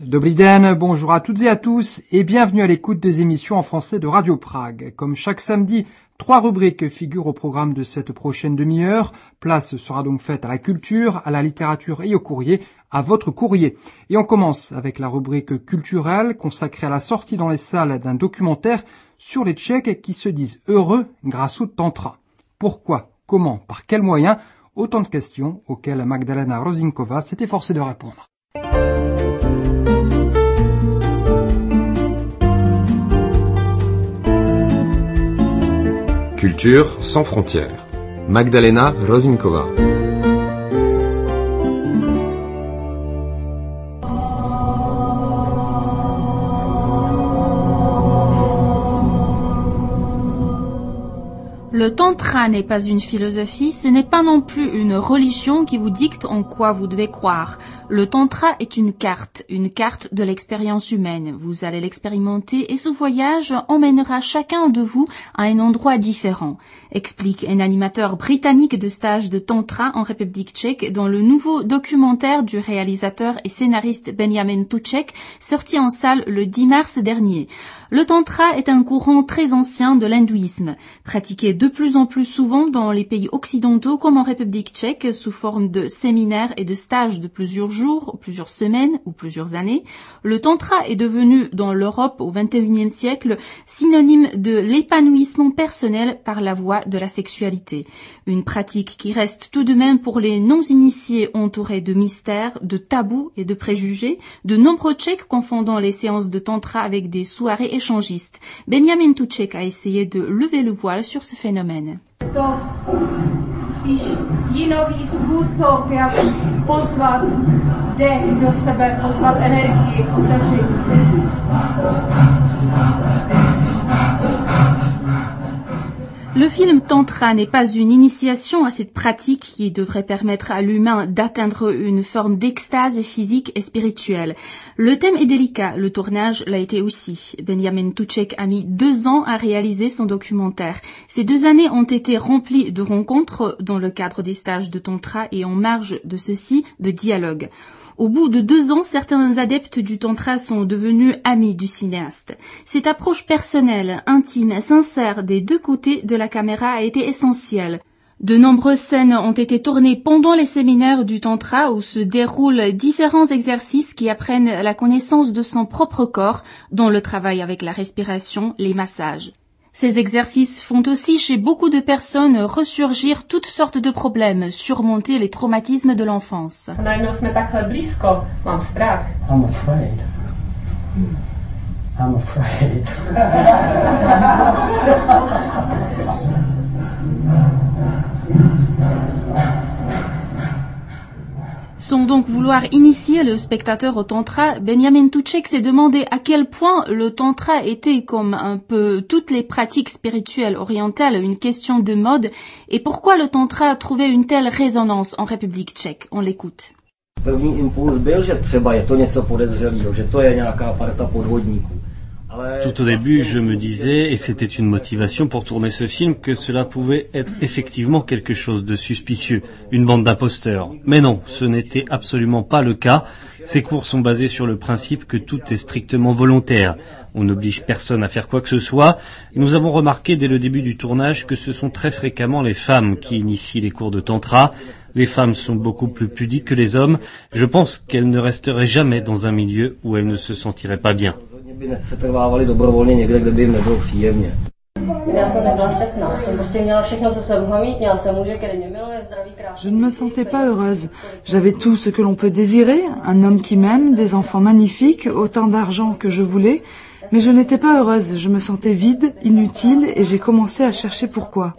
Dobry den, bonjour à toutes et à tous et bienvenue à l'écoute des émissions en français de Radio Prague. Comme chaque samedi, 3 rubriques figurent au programme de cette prochaine demi-heure. Place sera donc faite à la culture, à la littérature et au courrier, à votre courrier. Et on commence avec la rubrique culturelle consacrée à la sortie dans les salles d'un documentaire sur les Tchèques qui se disent heureux grâce au tantra. Pourquoi, comment, par quels moyens? Autant de questions auxquelles Magdalena Rozinkova s'est efforcée de répondre. Culture sans frontières. Magdalena Rozinkova. Le tantra n'est pas une philosophie, ce n'est pas non plus une religion qui vous dicte en quoi vous devez croire. Le tantra est une carte de l'expérience humaine. Vous allez l'expérimenter et ce voyage emmènera chacun de vous à un endroit différent, explique un animateur britannique de stage de tantra en République tchèque dans le nouveau documentaire du réalisateur et scénariste Benjamin Tuček, sorti en salle le 10 mars dernier. Le tantra est un courant très ancien de l'hindouisme, pratiqué de plus en plus souvent dans les pays occidentaux comme en République tchèque sous forme de séminaires et de stages de plusieurs jours, plusieurs semaines ou plusieurs années. Le tantra est devenu dans l'Europe au XXIe siècle synonyme de l'épanouissement personnel par la voie de la sexualité. Une pratique qui reste tout de même pour les non-initiés entourée de mystères, de tabous et de préjugés, de nombreux Tchèques confondant les séances de tantra avec des soirées échangistes. Benjamin Tuček a essayé de lever le voile sur ce phénomène. To spíš jinový způsob, jak pozvat dech do sebe, pozvat energii, otevření. Le film Tantra n'est pas une initiation à cette pratique qui devrait permettre à l'humain d'atteindre une forme d'extase physique et spirituelle. Le thème est délicat, le tournage l'a été aussi. Benjamin Tuček a mis 2 ans à réaliser son documentaire. Ces 2 années ont été remplies de rencontres dans le cadre des stages de Tantra et en marge de ceux-ci, de dialogues. Au bout de 2 ans, certains adeptes du tantra sont devenus amis du cinéaste. Cette approche personnelle, intime, sincère des 2 côtés de la caméra a été essentielle. De nombreuses scènes ont été tournées pendant les séminaires du tantra où se déroulent différents exercices qui apprennent la connaissance de son propre corps, dont le travail avec la respiration, les massages. Ces exercices font aussi chez beaucoup de personnes ressurgir toutes sortes de problèmes, surmonter les traumatismes de l'enfance. Najednou jsme takhle blízko, mám strach. I'm afraid. I'm afraid. Sans donc vouloir initier le spectateur au tantra, Benjamin Tuček s'est demandé à quel point le tantra était, comme un peu toutes les pratiques spirituelles orientales, une question de mode et pourquoi le tantra trouvait une telle résonance en République tchèque. On l'écoute. První impuls byl, že třeba je to něco podezřelého, že to je nějaká parta podvodníků. Tout au début, je me disais, et c'était une motivation pour tourner ce film, que cela pouvait être effectivement quelque chose de suspicieux, une bande d'imposteurs. Mais non, ce n'était absolument pas le cas. Ces cours sont basés sur le principe que tout est strictement volontaire. On n'oblige personne à faire quoi que ce soit. Et nous avons remarqué dès le début du tournage que ce sont très fréquemment les femmes qui initient les cours de tantra. Les femmes sont beaucoup plus pudiques que les hommes. Je pense qu'elles ne resteraient jamais dans un milieu où elles ne se sentiraient pas bien. Je ne me sentais pas heureuse. J'avais tout ce que l'on peut désirer, un homme qui m'aime, des enfants magnifiques, autant d'argent que je voulais, mais je n'étais pas heureuse. Je me sentais vide, inutile, et j'ai commencé à chercher pourquoi.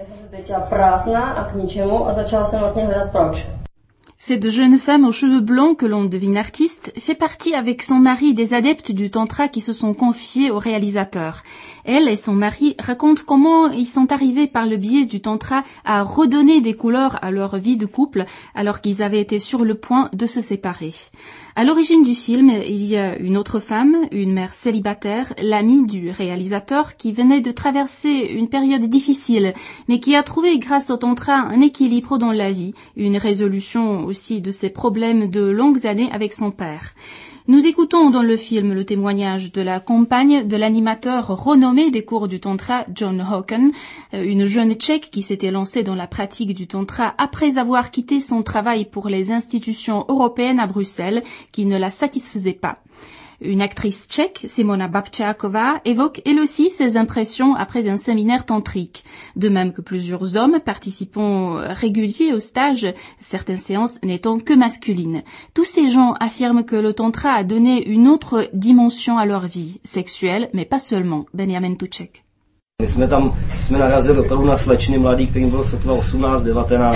Cette jeune femme aux cheveux blancs que l'on devine artiste fait partie avec son mari des adeptes du tantra qui se sont confiés au réalisateur. Elle et son mari racontent comment ils sont arrivés par le biais du tantra à redonner des couleurs à leur vie de couple alors qu'ils avaient été sur le point de se séparer. À l'origine du film, il y a une autre femme, une mère célibataire, l'amie du réalisateur qui venait de traverser une période difficile, mais qui a trouvé grâce au tantra un équilibre dans la vie, une résolution aussi de ses problèmes de longues années avec son père. Nous écoutons dans le film le témoignage de la compagne de l'animateur renommé des cours du tantra, John Hawken, une jeune tchèque qui s'était lancée dans la pratique du tantra après avoir quitté son travail pour les institutions européennes à Bruxelles qui ne la satisfaisaient pas. Une actrice tchèque, Simona Babčáková, évoque elle aussi ses impressions après un séminaire tantrique. De même que plusieurs hommes participant réguliers au stage, certaines séances n'étant que masculines. Tous ces gens affirment que le tantra a donné une autre dimension à leur vie, sexuelle, mais pas seulement. Benjamin Tuček. My jsme narazili opravdu na slečny mladý, kterým bylo sotva 18, 19.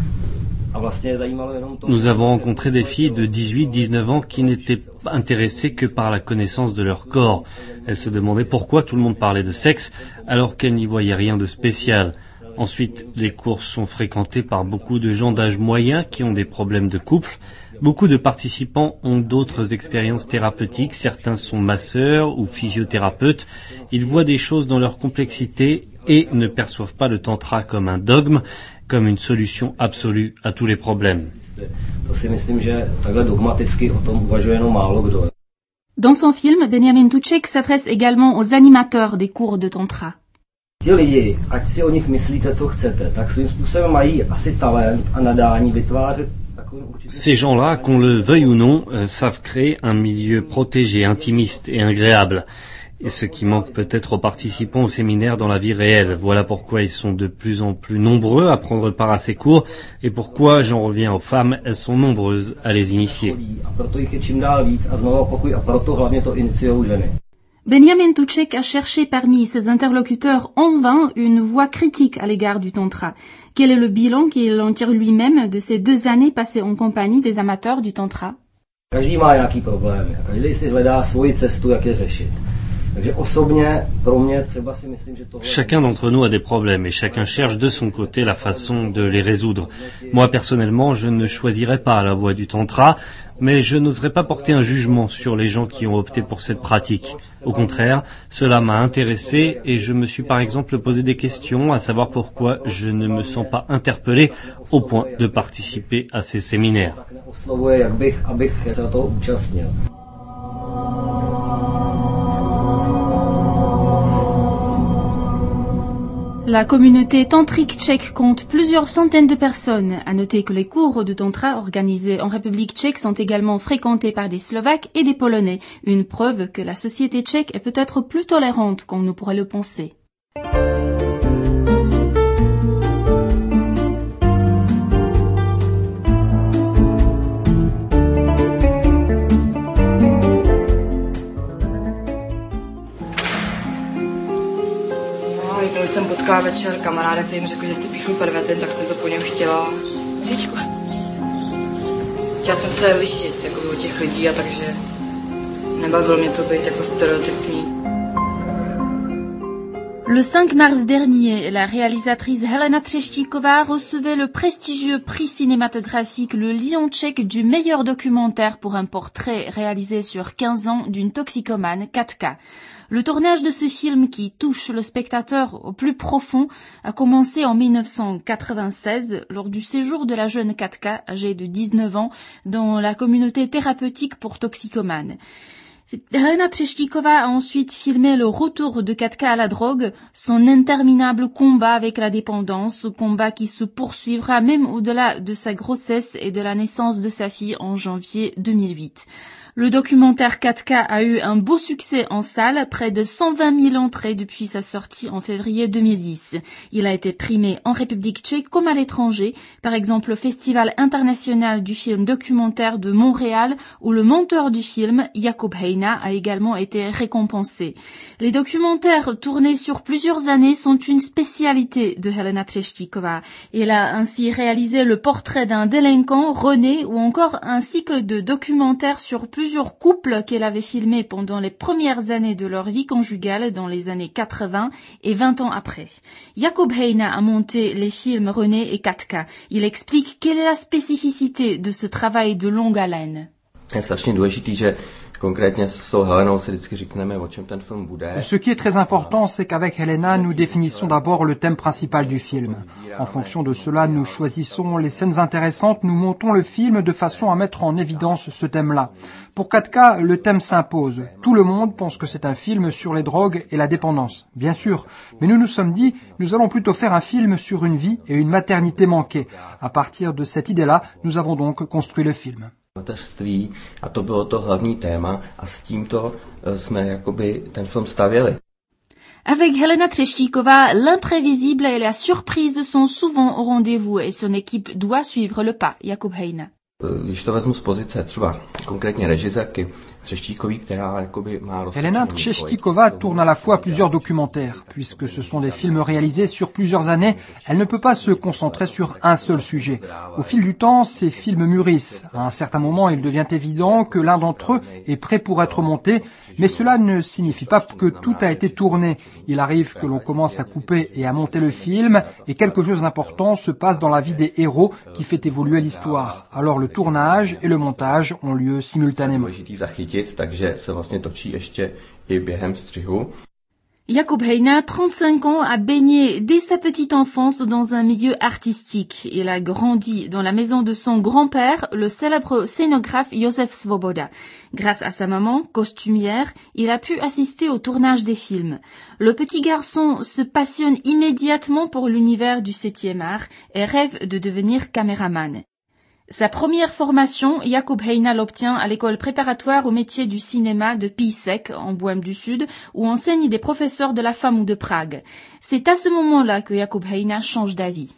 Nous avons rencontré des filles de 18-19 ans qui n'étaient intéressées que par la connaissance de leur corps. Elles se demandaient pourquoi tout le monde parlait de sexe alors qu'elles n'y voyaient rien de spécial. Ensuite, les cours sont fréquentés par beaucoup de gens d'âge moyen qui ont des problèmes de couple. Beaucoup de participants ont d'autres expériences thérapeutiques. Certains sont masseurs ou physiothérapeutes. Ils voient des choses dans leur complexité et ne perçoivent pas le tantra comme un dogme, comme une solution absolue à tous les problèmes. Dans son film, Benjamin Tuček s'adresse également aux animateurs des cours de tantra. Ces gens-là, qu'on le veuille ou non, savent créer un milieu protégé, intimiste et agréable. Et ce qui manque peut-être aux participants au séminaire dans la vie réelle. Voilà pourquoi ils sont de plus en plus nombreux à prendre part à ces cours et pourquoi, j'en reviens aux femmes, elles sont nombreuses à les initier. Benjamin Tuček a cherché parmi ses interlocuteurs en vain une voix critique à l'égard du tantra. Quel est le bilan qu'il en tire lui-même de ces 2 années passées en compagnie des amateurs du tantra? Každý má nějaký problémy, každý si hledá svoji cestu, jak je řešit. Chacun d'entre nous a des problèmes et chacun cherche de son côté la façon de les résoudre. Moi, personnellement, je ne choisirais pas la voie du tantra, mais je n'oserais pas porter un jugement sur les gens qui ont opté pour cette pratique. Au contraire, cela m'a intéressé et je me suis par exemple posé des questions à savoir pourquoi je ne me sens pas interpellé au point de participer à ces séminaires. La communauté tantrique tchèque compte plusieurs centaines de personnes. À noter que les cours de tantra organisés en République tchèque sont également fréquentés par des Slovaques et des Polonais. Une preuve que la société tchèque est peut-être plus tolérante qu'on ne pourrait le penser. Když jsem potkala večer kamaráda, který mi řekl, že si píchnu pervetin, tak jsem to po něm chtěla. Říčku. Chtěla jsem se lišit jako od těch lidí a takže nebavilo mě to být jako stereotypní. Le 5 mars dernier, la réalisatrice Helena Třeštíková recevait le prestigieux prix cinématographique Le Lion tchèque du meilleur documentaire pour un portrait réalisé sur 15 ans d'une toxicomane, Katka. Le tournage de ce film qui touche le spectateur au plus profond a commencé en 1996 lors du séjour de la jeune Katka, âgée de 19 ans, dans la communauté thérapeutique pour toxicomanes. Helena Třeštíková a ensuite filmé le retour de Katka à la drogue, son interminable combat avec la dépendance, combat qui se poursuivra même au-delà de sa grossesse et de la naissance de sa fille en janvier 2008. Le documentaire Katka a eu un beau succès en salle, près de 120 000 entrées depuis sa sortie en février 2010. Il a été primé en République tchèque comme à l'étranger, par exemple au Festival international du film documentaire de Montréal, où le monteur du film, Jakub Heina, a également été récompensé. Les documentaires tournés sur plusieurs années sont une spécialité de Helena Třeštíková. Elle a ainsi réalisé le portrait d'un délinquant, René, ou encore un cycle de documentaires sur plusieurs couples qu'elle avait filmés pendant les premières années de leur vie conjugale dans les années 80 et 20 ans après. Jakub Heina a monté les films René et Katka. Il explique quelle est la spécificité de ce travail de longue haleine. Je strašně důležitý, že Ce qui est très important, c'est qu'avec Helena, nous définissons d'abord le thème principal du film. En fonction de cela, nous choisissons les scènes intéressantes, nous montons le film de façon à mettre en évidence ce thème-là. Pour Katka, le thème s'impose. Tout le monde pense que c'est un film sur les drogues et la dépendance, bien sûr. Mais nous nous sommes dit, nous allons plutôt faire un film sur une vie et une maternité manquée. À partir de cette idée-là, nous avons donc construit le film. Mateřství a to bylo to hlavní téma a s tímto jsme jakoby ten film stavěli. Avec Helena Třeštíková, l'imprévisible et la surprise sont souvent au rendez-vous et son équipe doit suivre le pas. Jakub Hejna. Když to vezmu z pozice třeba konkrétně režisérky Třeštíkový, která jakoby má... Helena Třeštíková tourne à la fois plusieurs documentaires. Puisque ce sont des films réalisés sur plusieurs années, elle ne peut pas se concentrer sur un seul sujet. Au fil du temps, ces films mûrissent. À un certain moment, il devient évident que l'un d'entre eux est prêt pour être monté, mais cela ne signifie pas que tout a été tourné. Il arrive que l'on commence à couper et à monter le film, et quelque chose d'important se passe dans la vie des héros qui fait évoluer l'histoire. Alors le tournage et le montage ont lieu simultanément. Jakub Hejna, 35 ans, a baigné dès sa petite enfance dans un milieu artistique. Il a grandi dans la maison de son grand-père, le célèbre scénographe Josef Svoboda. Grâce à sa maman, costumière, il a pu assister au tournage des films. Le petit garçon se passionne immédiatement pour l'univers du 7e art et rêve de devenir caméraman. Sa première formation, Jakub Hejna l'obtient à l'école préparatoire au métier du cinéma de Písek, en Bohême du Sud, où enseignent des professeurs de la FAMU de Prague. C'est à ce moment-là que Jakub Hejna change d'avis.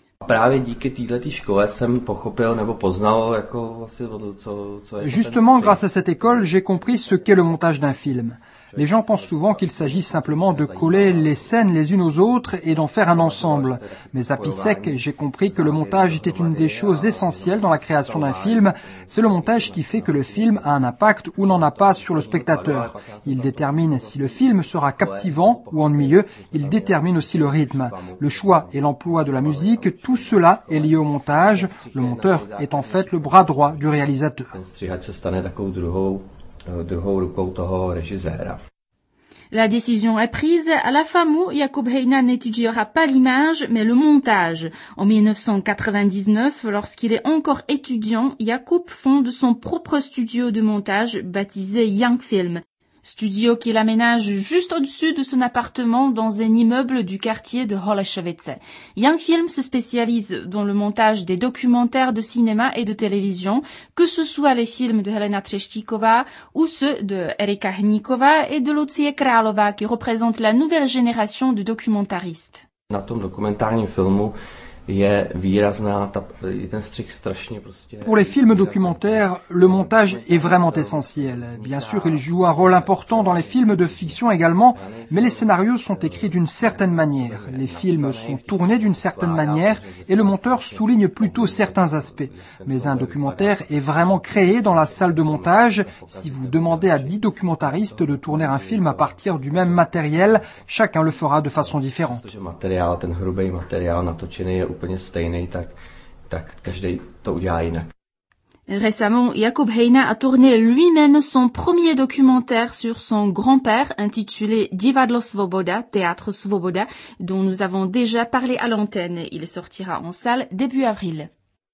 Justement, grâce à cette école, j'ai compris ce qu'est le montage d'un film. Les gens pensent souvent qu'il s'agit simplement de coller les scènes les unes aux autres et d'en faire un ensemble. Mais à Písek, j'ai compris que le montage était une des choses essentielles dans la création d'un film. C'est le montage qui fait que le film a un impact ou n'en a pas sur le spectateur. Il détermine si le film sera captivant ou ennuyeux. Il détermine aussi le rythme. Le choix et l'emploi de la musique, tout cela est lié au montage. Le monteur est en fait le bras droit du réalisateur. La décision est prise. À la FAMU, Jakub Hejna n'étudiera pas l'image, mais le montage. En 1999, lorsqu'il est encore étudiant, Jakub fonde son propre studio de montage baptisé Young Film. Studio qu'il aménage juste au-dessus de son appartement dans un immeuble du quartier de Holešovice. Young Film se spécialise dans le montage des documentaires de cinéma et de télévision, que ce soit les films de Helena Třeštíková ou ceux de Erika Hníková et de Lucie Králová qui représentent la nouvelle génération de documentaristes. Na tom dokumentárním filmu je výrazná ten střih strašně prostě. Pour les films documentaires, le montage est vraiment essentiel. Bien sûr, il joue un rôle important dans les films de fiction également, mais les scénarios sont écrits d'une certaine manière. Les films sont tournés d'une certaine manière et le monteur souligne plutôt certains aspects. Mais un documentaire est vraiment créé dans la salle de montage. Si vous demandez à 10 documentaristes de tourner un film à partir du même matériel, chacun le fera de façon différente. Ten hrubý materiál natočený je úplně stejný, tak každý to udělá jinak. Récemment, Jakub Hejna a tourné lui-même son premier documentaire sur son grand-père intitulé Divadlo Svoboda, Théâtre Svoboda, dont nous avons déjà parlé à l'antenne. Il sortira en salle début avril.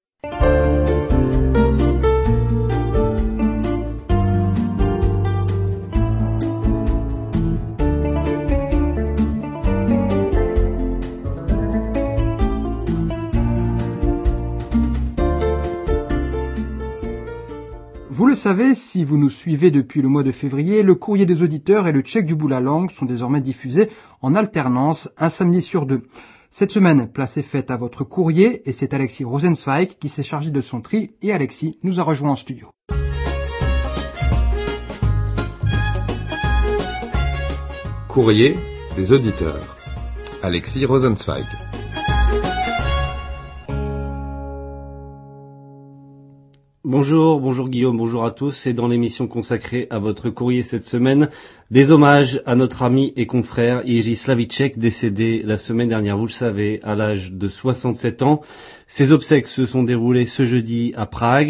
Vous le savez, si vous nous suivez depuis le mois de février, le courrier des auditeurs et le check du bout de la langue sont désormais diffusés en alternance un samedi sur 2. Cette semaine, place est faite à votre courrier et c'est Alexis Rosenzweig qui s'est chargé de son tri et Alexis nous a rejoint en studio. Courrier des auditeurs. Alexis Rosenzweig. Bonjour Guillaume, bonjour à tous. Et dans l'émission consacrée à votre courrier cette semaine, des hommages à notre ami et confrère Jiří Slavíček, décédé la semaine dernière, vous le savez, à l'âge de 67 ans. Ses obsèques se sont déroulées ce jeudi à Prague.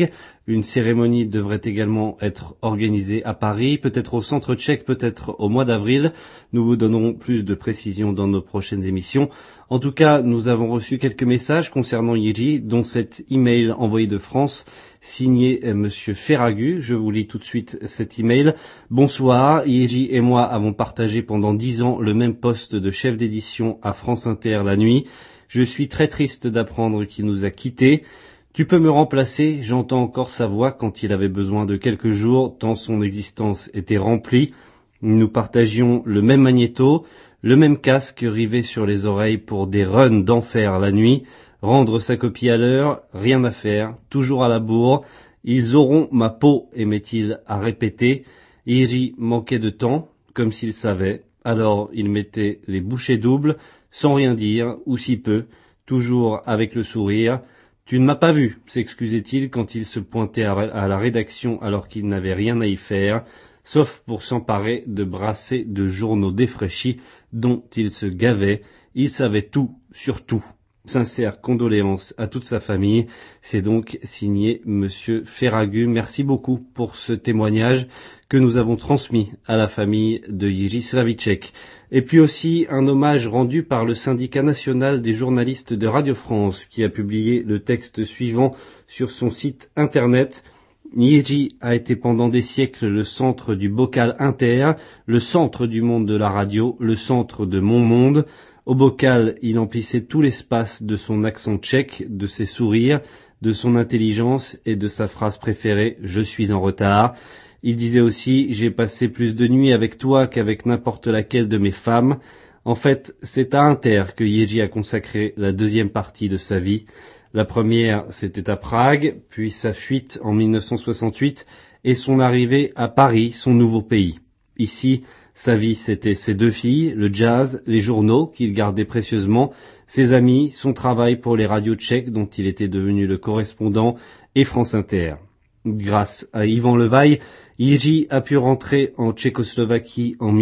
Une cérémonie devrait également être organisée à Paris, peut-être au Centre tchèque, peut-être au mois d'avril. Nous vous donnerons plus de précisions dans nos prochaines émissions. En tout cas, nous avons reçu quelques messages concernant Jiří, dont cet email envoyé de France, signé Monsieur Ferragu. Je vous lis tout de suite cet email. Bonsoir, Jiří et moi avons partagé pendant 10 ans le même poste de chef d'édition à France Inter la nuit. Je suis très triste d'apprendre qu'il nous a quittés. Tu peux me remplacer, j'entends encore sa voix quand il avait besoin de quelques jours, tant son existence était remplie. Nous partagions le même magnéto, le même casque rivé sur les oreilles pour des runs d'enfer la nuit, rendre sa copie à l'heure, rien à faire, toujours à la bourre. Ils auront ma peau, aimait-il à répéter. Jiří manquait de temps, comme s'il savait, alors il mettait les bouchées doubles, sans rien dire, ou si peu, toujours avec le sourire. Tu ne m'as pas vu, s'excusait-il quand il se pointait à la rédaction alors qu'il n'avait rien à y faire, sauf pour s'emparer de brassées de journaux défraîchis dont il se gavait. Il savait tout sur tout. Sincères condoléances à toute sa famille. C'est donc signé Monsieur Ferragu. Merci beaucoup pour ce témoignage que nous avons transmis à la famille de Jiří Slavíček. Et puis aussi un hommage rendu par le syndicat national des journalistes de Radio France qui a publié le texte suivant sur son site internet. Jiří a été pendant des siècles le centre du bocal inter, le centre du monde de la radio, le centre de mon monde. Au bocal, il emplissait tout l'espace de son accent tchèque, de ses sourires, de son intelligence et de sa phrase préférée « Je suis en retard ». Il disait aussi « J'ai passé plus de nuits avec toi qu'avec n'importe laquelle de mes femmes ». En fait, c'est à Inter que Jiří a consacré la deuxième partie de sa vie. La première, c'était à Prague, puis sa fuite en 1968 et son arrivée à Paris, son nouveau pays. Ici, sa vie, c'était ses 2 filles, le jazz, les journaux qu'il gardait précieusement, ses amis, son travail pour les radios tchèques dont il était devenu le correspondant et France Inter. Grâce à Ivan Levaille, Jiří a pu rentrer en Tchécoslovaquie en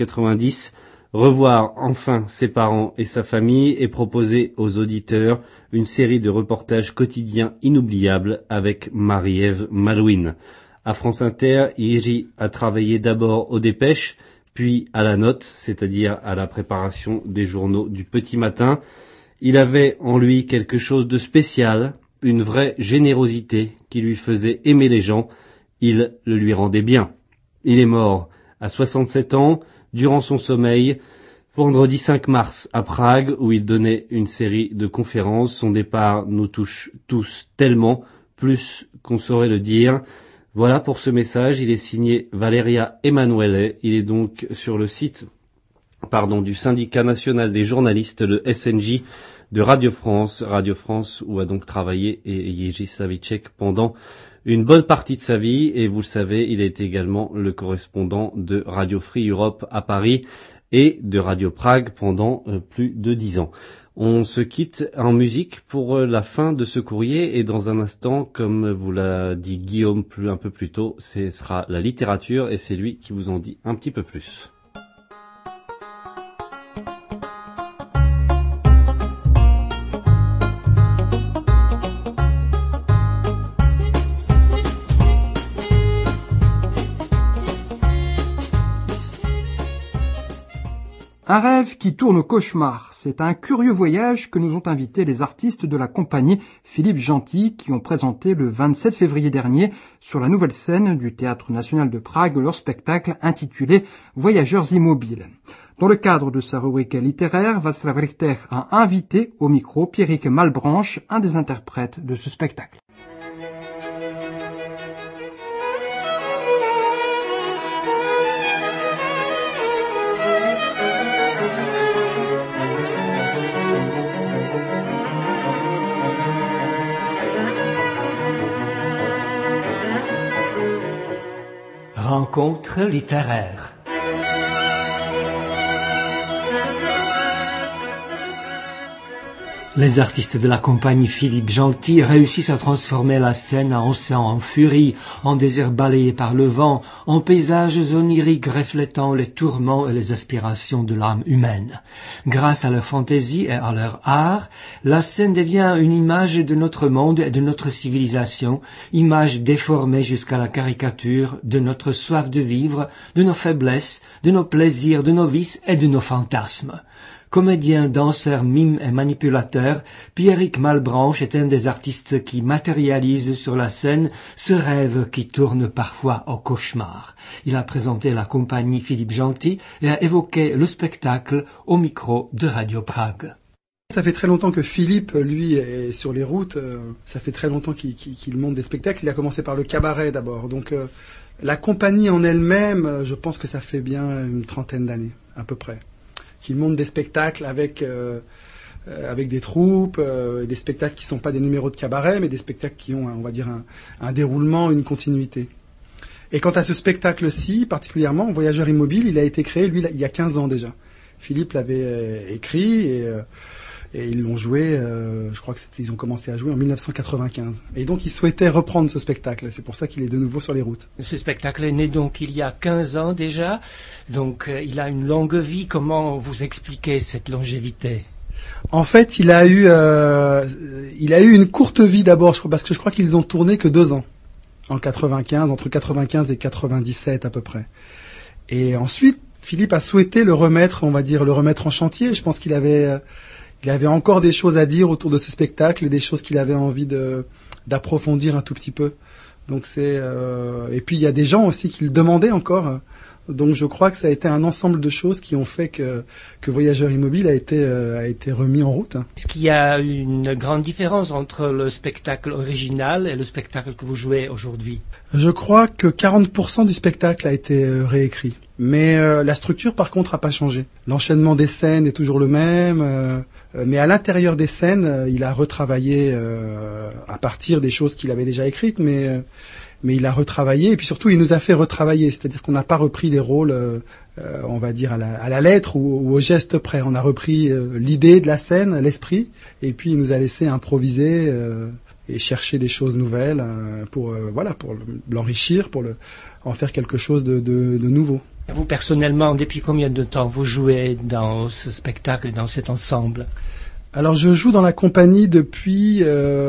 1990, revoir enfin ses parents et sa famille et proposer aux auditeurs une série de reportages quotidiens inoubliables avec Marie-Ève Malouine. À France Inter, Jiří a travaillé d'abord aux dépêches, puis à la note, c'est-à-dire à la préparation des journaux du petit matin. Il avait en lui quelque chose de spécial, une vraie générosité qui lui faisait aimer les gens. Il le lui rendait bien. Il est mort à 67 ans, durant son sommeil, vendredi 5 mars à Prague, où il donnait une série de conférences. Son départ nous touche tous tellement, plus qu'on saurait le dire. Voilà pour ce message, il est signé Valeria Emanuele, il est donc sur le site du syndicat national des journalistes, le SNJ de Radio France où a donc travaillé Jiří Slavíček pendant une bonne partie de sa vie, et vous le savez, il a été également le correspondant de Radio Free Europe à Paris et de Radio Prague pendant plus de 10 ans. On se quitte en musique pour la fin de ce courrier et dans un instant, comme vous l'a dit Guillaume un peu plus tôt, ce sera la littérature et c'est lui qui vous en dit un petit peu plus. Un rêve qui tourne au cauchemar, c'est un curieux voyage que nous ont invité les artistes de la compagnie Philippe Gentil qui ont présenté le 27 février dernier sur la nouvelle scène du Théâtre National de Prague leur spectacle intitulé Voyageurs immobiles. Dans le cadre de sa rubrique littéraire, Václav Richter a invité au micro Pierrick Malbranche, un des interprètes de ce spectacle. Rencontre littéraire. Les artistes de la compagnie Philippe Gentil réussissent à transformer la scène en océan en furie, en désert balayé par le vent, en paysages oniriques reflétant les tourments et les aspirations de l'âme humaine. Grâce à leur fantaisie et à leur art, la scène devient une image de notre monde et de notre civilisation, image déformée jusqu'à la caricature de notre soif de vivre, de nos faiblesses, de nos plaisirs, de nos vices et de nos fantasmes. Comédien, danseur, mime et manipulateur, Pierrick Malbranche est un des artistes qui matérialise sur la scène ce rêve qui tourne parfois au cauchemar. Il a présenté la compagnie Philippe Gentil et a évoqué le spectacle au micro de Radio Prague. Ça fait très longtemps que Philippe, lui, est sur les routes. Ça fait très longtemps qu'il monte des spectacles. Il a commencé par le cabaret d'abord. Donc la compagnie en elle-même, je pense que ça fait bien une 30aine d'années, à peu près. Qu'il monte des spectacles avec des troupes, des spectacles qui sont pas des numéros de cabaret, mais des spectacles qui ont, on va dire, un déroulement, une continuité. Et quant à ce spectacle-ci, particulièrement, Voyageurs immobiles, il a été créé, lui, il y a 15 ans déjà. Philippe l'avait écrit et ils l'ont joué, je crois qu'ils ont commencé à jouer en 1995. Et donc ils souhaitaient reprendre ce spectacle, c'est pour ça qu'il est de nouveau sur les routes. Ce spectacle est né donc il y a 15 ans déjà, donc il a une longue vie. Comment vous expliquez cette longévité ? En fait, il a eu une courte vie d'abord, parce que je crois qu'ils ont tourné que 2 ans, en 95, entre 95 et 97 à peu près. Et ensuite, Philippe a souhaité le remettre en chantier. Je pense qu'il avait encore des choses à dire autour de ce spectacle, des choses qu'il avait envie d'approfondir un tout petit peu. Donc et puis il y a des gens aussi qui le demandaient encore. Donc je crois que ça a été un ensemble de choses qui ont fait que Voyageurs immobiles a été remis en route. Est-ce qu'il y a une grande différence entre le spectacle original et le spectacle que vous jouez aujourd'hui ? Je crois que 40% du spectacle a été réécrit. Mais la structure, par contre, n'a pas changé. L'enchaînement des scènes est toujours le même, mais à l'intérieur des scènes, il a retravaillé à partir des choses qu'il avait déjà écrites, mais il a retravaillé, et puis surtout, il nous a fait retravailler. C'est-à-dire qu'on n'a pas repris les rôles, on va dire, à la lettre ou au geste près. On a repris l'idée de la scène, l'esprit, et puis il nous a laissé improviser et chercher des choses nouvelles pour l'enrichir, pour en faire quelque chose de nouveau. Vous, personnellement, depuis combien de temps vous jouez dans ce spectacle, dans cet ensemble ? Alors, je joue dans la compagnie depuis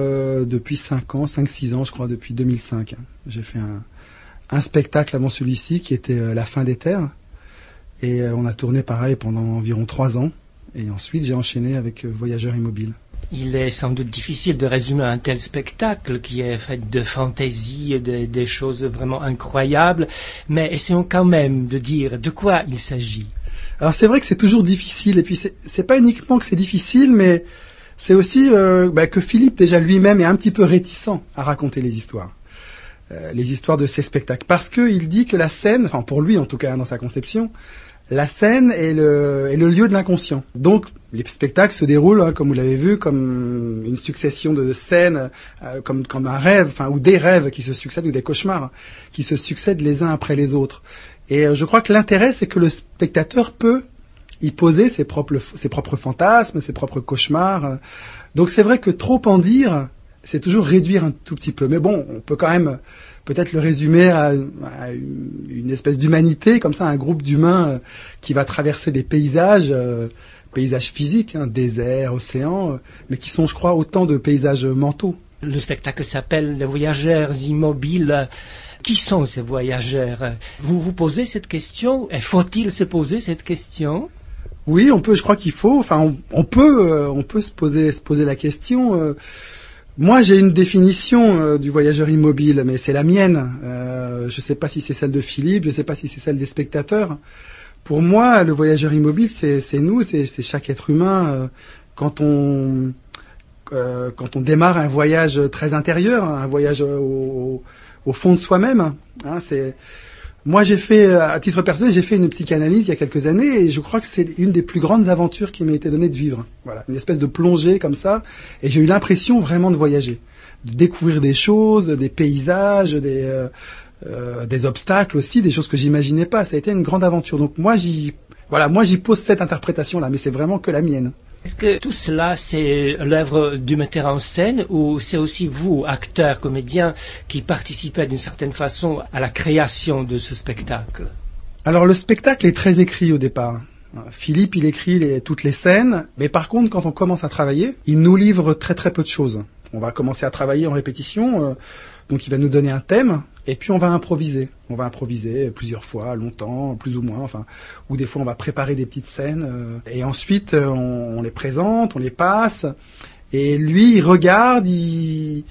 5-6 ans, je crois, depuis 2005. J'ai fait un spectacle avant celui-ci qui était La fin des terres. Et on a tourné pareil pendant environ 3 ans. Et ensuite, j'ai enchaîné avec Voyageurs immobiles. Il est sans doute difficile de résumer un tel spectacle qui est fait de fantaisie et des choses vraiment incroyables, mais essayons quand même de dire de quoi il s'agit. Alors c'est vrai que c'est toujours difficile, et puis c'est pas uniquement que c'est difficile, mais c'est aussi que Philippe déjà lui-même est un petit peu réticent à raconter les histoires de ses spectacles, parce que il dit que la scène, enfin pour lui en tout cas dans sa conception, la scène est le lieu de l'inconscient. Donc, les spectacles se déroulent, comme vous l'avez vu, comme une succession de scènes, comme un rêve, ou des rêves qui se succèdent, ou des cauchemars qui se succèdent les uns après les autres. Et je crois que l'intérêt, c'est que le spectateur peut y poser ses propres fantasmes, ses propres cauchemars. Donc, c'est vrai que trop en dire, c'est toujours réduire un tout petit peu. Mais bon, on peut quand même peut-être le résumer à une espèce d'humanité, comme ça, un groupe d'humains qui va traverser des paysages physiques, désert, océan, mais qui sont, je crois, autant de paysages mentaux. Le spectacle s'appelle Les Voyageurs immobiles. Qui sont ces voyageurs ? Vous vous posez cette question ? Et faut-il se poser cette question ? Oui, je crois qu'il faut. Enfin, on peut se poser la question. Moi, j'ai une définition du voyageur immobile, mais c'est la mienne. Je ne sais pas si c'est celle de Philippe, je ne sais pas si c'est celle des spectateurs. Pour moi, le voyageur immobile, c'est nous, c'est chaque être humain. Quand on démarre un voyage très intérieur, un voyage au fond de soi-même. Moi, à titre personnel, j'ai fait une psychanalyse il y a quelques années et je crois que c'est une des plus grandes aventures qui m'a été donnée de vivre. Voilà, une espèce de plongée comme ça, et j'ai eu l'impression vraiment de voyager, de découvrir des choses, des paysages, des obstacles aussi, des choses que j'imaginais pas. Ça a été une grande aventure. Donc moi, j'y pose cette interprétation-là, mais c'est vraiment que la mienne. Est-ce que tout cela, c'est l'œuvre du metteur en scène ou c'est aussi vous, acteurs, comédiens, qui participez d'une certaine façon à la création de ce spectacle? Alors le spectacle est très écrit au départ. Philippe, il écrit toutes les scènes, mais par contre, quand on commence à travailler, il nous livre très très peu de choses. On va commencer à travailler en répétition, donc il va nous donner un thème, et puis on va improviser. On va improviser plusieurs fois, longtemps, plus ou moins, ou des fois on va préparer des petites scènes, et ensuite on les présente, on les passe, et lui il regarde, il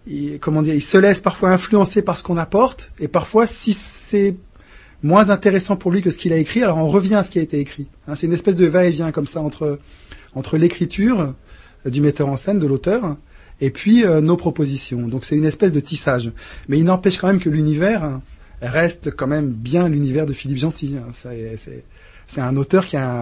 se laisse parfois influencer par ce qu'on apporte, et parfois si c'est moins intéressant pour lui que ce qu'il a écrit, alors on revient à ce qui a été écrit. C'est une espèce de va-et-vient comme ça entre l'écriture du metteur en scène, de l'auteur, et puis nos propositions. Donc c'est une espèce de tissage. Mais il n'empêche quand même que l'univers reste quand même bien l'univers de Philippe Gentil. C'est un auteur qui a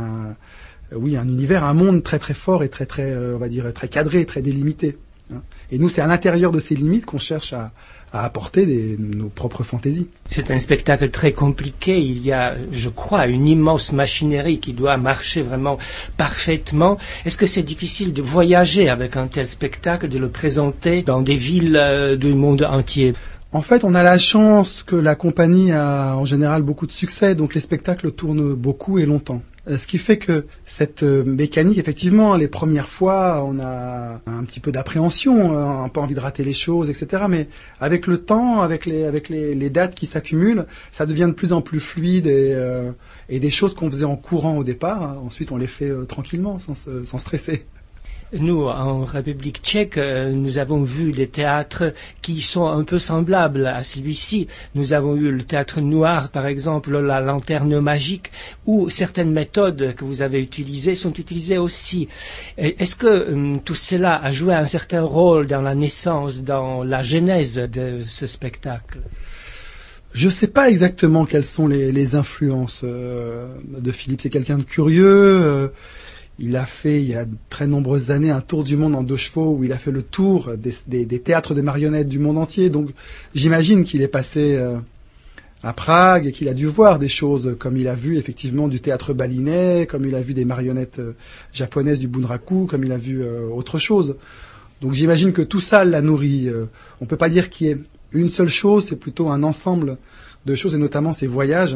un univers, un monde très très fort et très très, on va dire, très cadré, très délimité. Et nous, c'est à l'intérieur de ces limites qu'on cherche à apporter nos propres fantaisies. C'est un spectacle très compliqué. Il y a, je crois, une immense machinerie qui doit marcher vraiment parfaitement. Est-ce que c'est difficile de voyager avec un tel spectacle, de le présenter dans des villes du monde entier? En fait, on a la chance que la compagnie a en général beaucoup de succès, donc les spectacles tournent beaucoup et longtemps. Ce qui fait que cette mécanique, effectivement, les premières fois, on a un petit peu d'appréhension, un peu envie de rater les choses, etc. Mais avec le temps, avec les dates qui s'accumulent, ça devient de plus en plus fluide et des choses qu'on faisait en courant au départ, ensuite on les fait tranquillement, sans stresser. Nous, en République tchèque, nous avons vu des théâtres qui sont un peu semblables à celui-ci. Nous avons eu le théâtre noir, par exemple, la lanterne magique, où certaines méthodes que vous avez utilisées sont utilisées aussi. Est-ce que tout cela a joué un certain rôle dans la naissance, dans la genèse de ce spectacle? Je ne sais pas exactement quelles sont les influences de Philippe. C'est quelqu'un de curieux. Il a fait, il y a de très nombreuses années, un tour du monde en 2 chevaux où il a fait le tour des théâtres de marionnettes du monde entier. Donc, j'imagine qu'il est passé à Prague et qu'il a dû voir des choses comme il a vu effectivement du théâtre balinais, comme il a vu des marionnettes japonaises du bunraku, comme il a vu autre chose. Donc, j'imagine que tout ça l'a nourri. On peut pas dire qu'il y ait une seule chose, c'est plutôt un ensemble de choses et notamment ces voyages.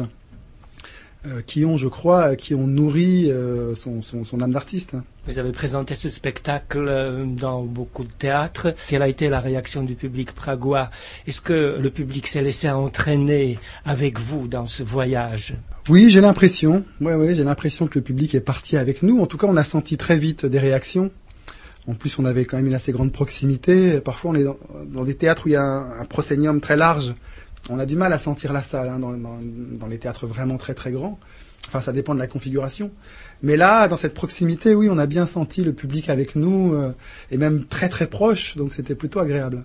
Qui ont nourri son âme d'artiste. Vous avez présenté ce spectacle dans beaucoup de théâtres. Quelle a été la réaction du public pragois? Est-ce que le public s'est laissé entraîner avec vous dans ce voyage? Oui, j'ai l'impression. Ouais, j'ai l'impression que le public est parti avec nous. En tout cas, on a senti très vite des réactions. En plus, on avait quand même une assez grande proximité. Parfois, on est dans des théâtres où il y a un proscénium très large. On a du mal à sentir la salle dans les théâtres vraiment très très grands. Enfin, ça dépend de la configuration. Mais là, dans cette proximité, oui, on a bien senti le public avec nous et même très très proche. Donc, c'était plutôt agréable.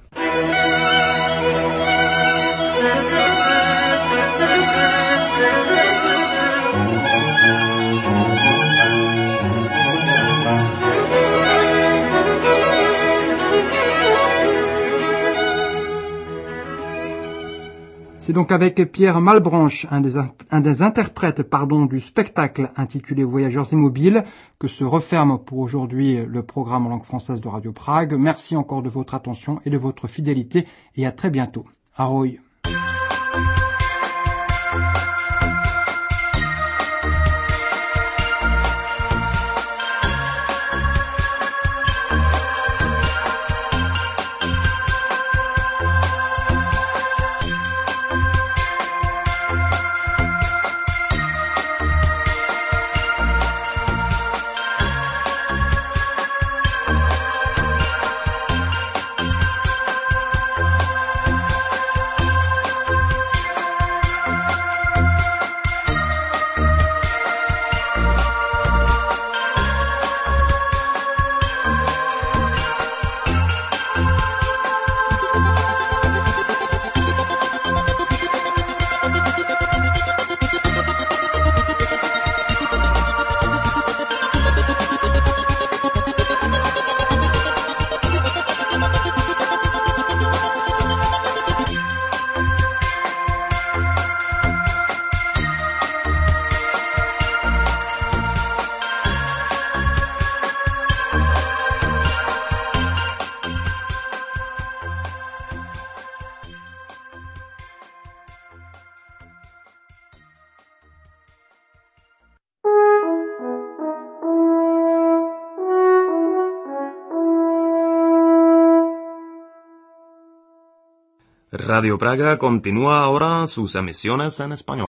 C'est donc avec Pierre Malbranche, un des interprètes du spectacle intitulé Voyageurs immobiles, que se referme pour aujourd'hui le programme en langue française de Radio Prague. Merci encore de votre attention et de votre fidélité et à très bientôt. Ahoj. Radio Praga continúa ahora sus emisiones en español.